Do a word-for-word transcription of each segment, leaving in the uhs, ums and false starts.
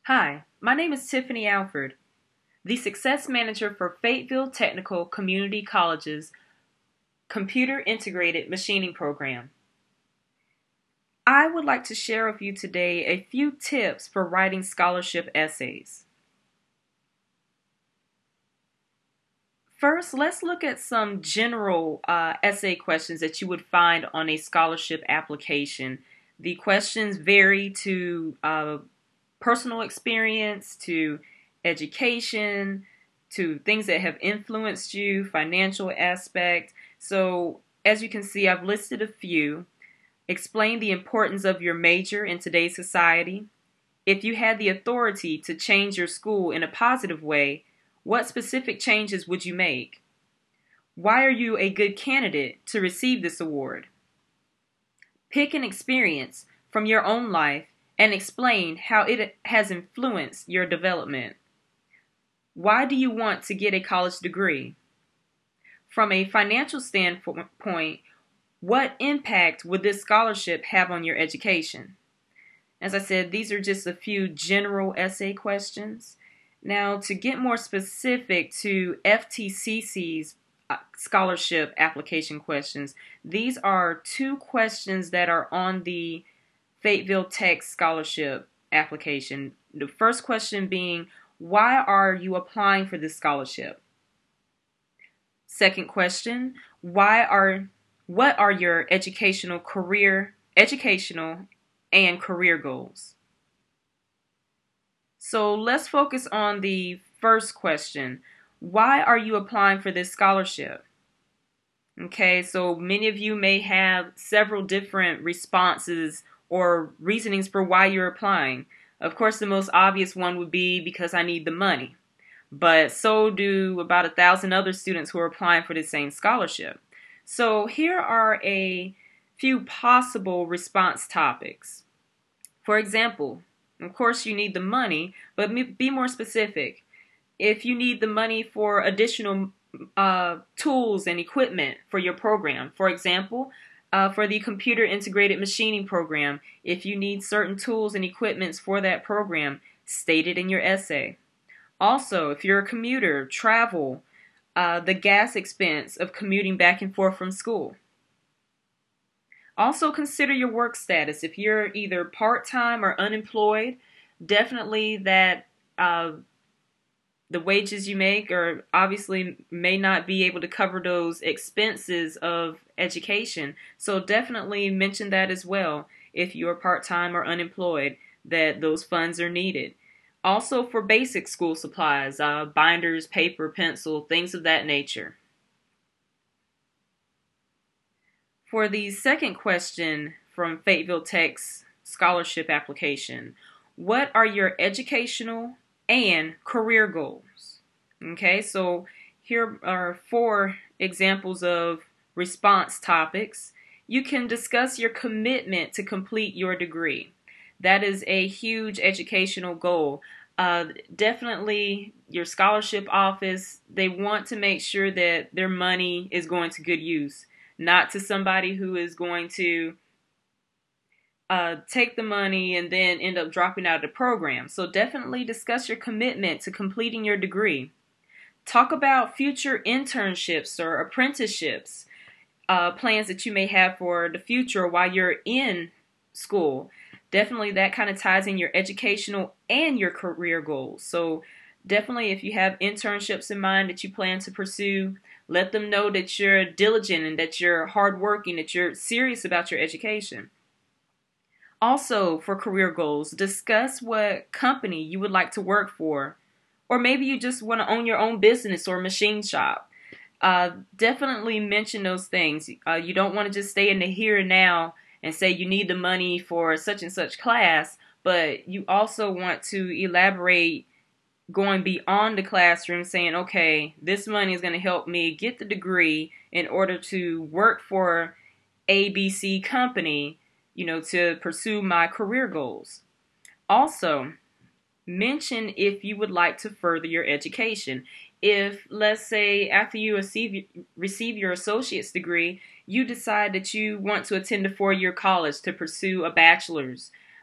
Hi, my name is Tiffany Alford, the Success Manager for Fayetteville Technical Community College's Computer Integrated Machining Program. I would like to share with you today a few tips for writing scholarship essays. First, let's look at some general uh, essay questions that you would find on a scholarship application. The questions vary to uh, personal experience, to education, to things that have influenced you, financial aspect. So as you can see, I've listed a few. Explain the importance of your major in today's society. If you had the authority to change your school in a positive way, what specific changes would you make? Why are you a good candidate to receive this award? Pick an experience from your own life and explain how it has influenced your development. Why do you want to get a college degree? From a financial standpoint, what impact would this scholarship have on your education? As I said, these are just a few general essay questions. Now, to get more specific to F T C C's scholarship application questions, these are two questions that are on the Fayetteville Tech scholarship application. The first question being, why are you applying for this scholarship? Second question, why are what are your educational career, educational and career goals? So let's focus on the first question. Why are you applying for this scholarship? Okay, so many of you may have several different responses or reasonings for why you're applying. Of course, the most obvious one would be because I need the money. But so do about a thousand other students who are applying for the same scholarship. So here are a few possible response topics. For example, of course you need the money, but be more specific. If you need the money for additional uh, tools and equipment for your program, for example, uh, for the Computer Integrated Machining Program, if you need certain tools and equipments for that program, state it in your essay. Also, if you're a commuter, travel, uh, the gas expense of commuting back and forth from school. Also consider your work status. If you're either part-time or unemployed, definitely that uh, the wages you make are obviously may not be able to cover those expenses of education. So definitely mention that as well if you're part-time or unemployed, that those funds are needed. Also for basic school supplies, uh, binders, paper, pencil, things of that nature. For the second question from Fayetteville Tech's scholarship application, what are your educational and career goals? Okay, so here are four examples of response topics. You can discuss your commitment to complete your degree. That is a huge educational goal. Uh, definitely your scholarship office, they want to make sure that their money is going to good use, not to somebody who is going to uh, take the money and then end up dropping out of the program. So definitely discuss your commitment to completing your degree. Talk about future internships or apprenticeships, uh, plans that you may have for the future while you're in school. Definitely that kind of ties in your educational and your career goals. So definitely if you have internships in mind that you plan to pursue, let them know that you're diligent and that you're hardworking, that you're serious about your education. Also, for career goals, discuss what company you would like to work for. Or maybe you just want to own your own business or machine shop. Uh, definitely mention those things. Uh, you don't want to just stay in the here and now and say you need the money for such and such class, but you also want to elaborate going beyond the classroom, saying, okay, this money is going to help me get the degree in order to work for A B C company, you know, to pursue my career goals. Also, mention if you would like to further your education. If, let's say, after you receive, receive your associate's degree, you decide that you want to attend a four-year college to pursue a bachelor's,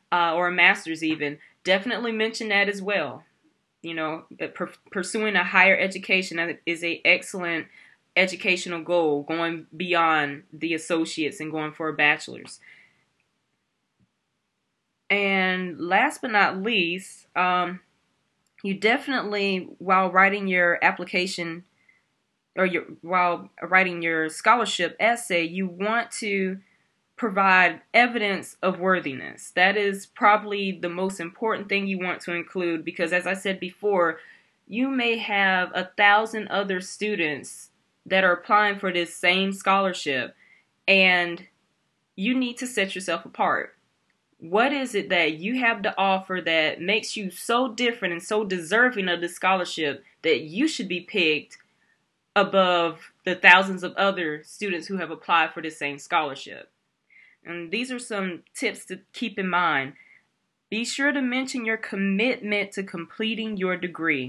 uh, or a master's even, definitely mention that as well. You know, per- pursuing a higher education is a excellent educational goal, going beyond the associates and going for a bachelor's. And last but not least, um, you definitely, while writing your application or your while writing your scholarship essay, you want to provide evidence of worthiness. That is probably the most important thing you want to include, because as I said before, you may have a thousand other students that are applying for this same scholarship, and you need to set yourself apart. What is it that you have to offer that makes you so different and so deserving of the scholarship that you should be picked above the thousands of other students who have applied for the same scholarship? And these are some tips to keep in mind. Be sure to mention your commitment to completing your degree.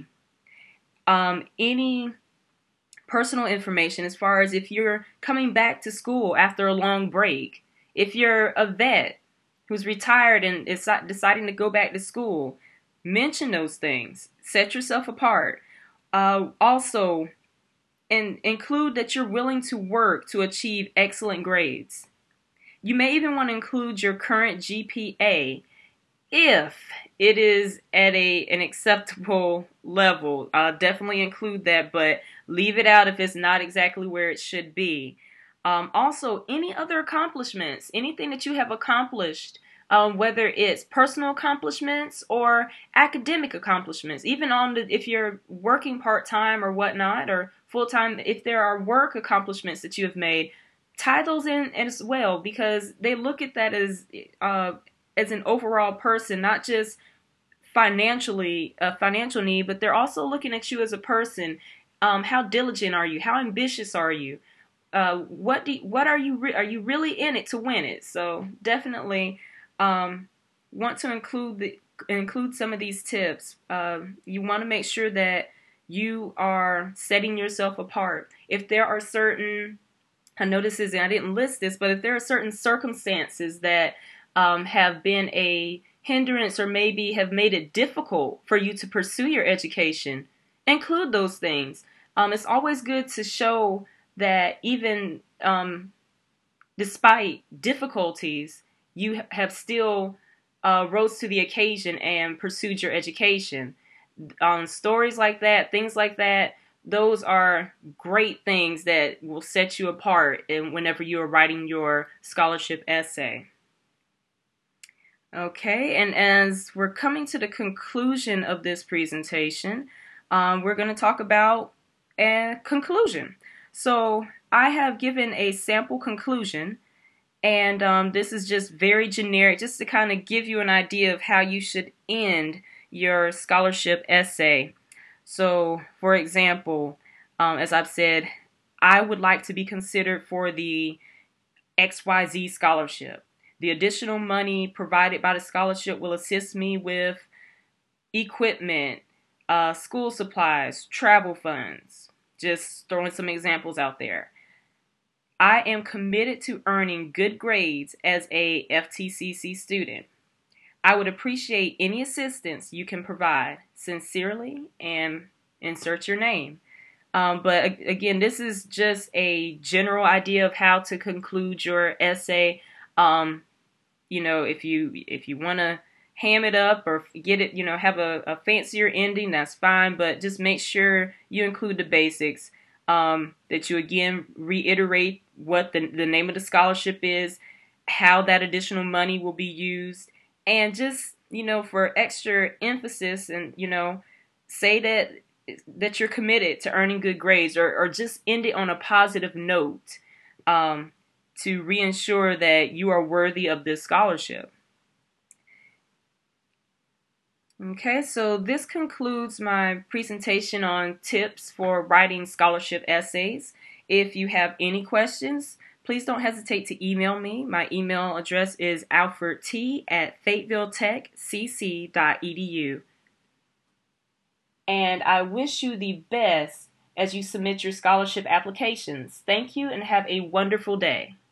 Um, any personal information, as far as if you're coming back to school after a long break, if you're a vet who's retired and is deciding to go back to school, mention those things. Set yourself apart. Uh, also, in, include that you're willing to work to achieve excellent grades. You may even want to include your current G P A if it is at a an acceptable level. Uh, definitely include that, but leave it out if it's not exactly where it should be. Um, also, any other accomplishments, anything that you have accomplished, um, whether it's personal accomplishments or academic accomplishments, even on the, if you're working part-time or whatnot, or full-time, if there are work accomplishments that you have made, tie those in as well, because they look at that as uh, as an overall person, not just financially a financial need, but they're also looking at you as a person. Um, how diligent are you? How ambitious are you? Uh, what do what are you re- are you really in it to win it? So definitely um, want to include the include some of these tips. Uh, you want to make sure that you are setting yourself apart. If there are certain, I know this is, and I didn't list this, but if there are certain circumstances that um, have been a hindrance or maybe have made it difficult for you to pursue your education, include those things. Um, it's always good to show that even um, despite difficulties, you have still uh, rose to the occasion and pursued your education. Um, stories like that, things like that, those are great things that will set you apart in whenever you are writing your scholarship essay. Okay, and as we're coming to the conclusion of this presentation, um, we're going to talk about a conclusion. So I have given a sample conclusion, and um, this is just very generic, just to kind of give you an idea of how you should end your scholarship essay. So, for example, um, as I've said, I would like to be considered for the X Y Z scholarship. The additional money provided by the scholarship will assist me with equipment, uh, school supplies, travel funds. Just throwing some examples out there. I am committed to earning good grades as a F T C C student. I would appreciate any assistance you can provide. Sincerely, and insert your name. Um, but again, this is just a general idea of how to conclude your essay. Um, you know, if you if you want to ham it up or get it, you know, have a, a fancier ending, that's fine. But just make sure you include the basics. Um, that you again reiterate what the the name of the scholarship is, how that additional money will be used, and just, you know, for extra emphasis, and you know, say that that you're committed to earning good grades, or, or just end it on a positive note um, to reassure that you are worthy of this scholarship. Okay, so this concludes my presentation on tips for writing scholarship essays. If you have any questions, please don't hesitate to email me. My email address is alfredT at fayetteville tech c c dot e d u. And I wish you the best as you submit your scholarship applications. Thank you and have a wonderful day.